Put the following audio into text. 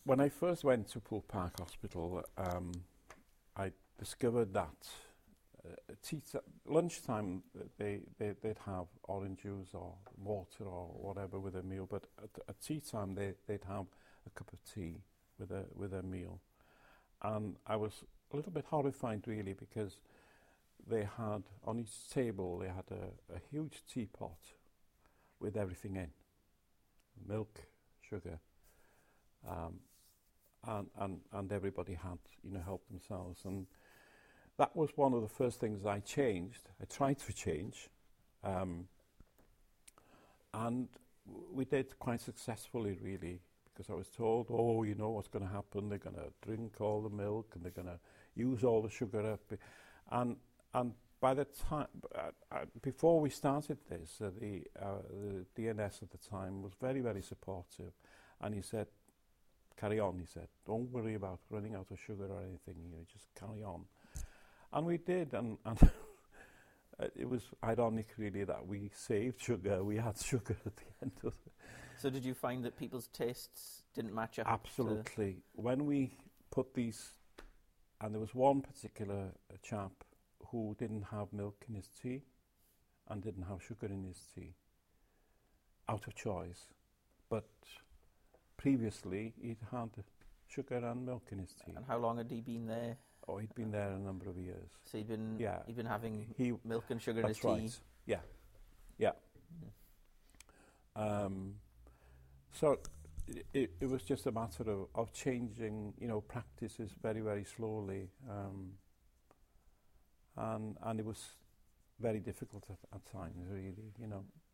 when I first went to Poole Park Hospital, I discovered that lunchtime they'd have orange juice or water or whatever with a meal, but at tea time they'd have a cup of tea with a meal, and I was a little bit horrified really, because they had on each table they had a huge teapot with everything in, milk, sugar, and everybody had helped themselves, and that was one of the first things I changed. I tried to change, and we did quite successfully really, because I was told, oh, you know what's going to happen, they're going to drink all the milk and they're going to use all the sugar up, and by the time, before we started this, the DNS at the time was very, very supportive, and he said, carry on, he said, don't worry about running out of sugar or anything, just carry on. And we did, and it was ironic really that we saved sugar, we had sugar at the end of it. So did you find that people's tastes didn't match up? Absolutely. When we put these, and there was one particular chap who didn't have milk in his tea and didn't have sugar in his tea, out of choice. But previously he'd had sugar and milk in his tea. And how long had he been there? Oh, he'd been there a number of years. So he'd been having milk and sugar in his tea? That's right, yeah. So it was just a matter of changing, practices very, very slowly. And it was very difficult at times, really,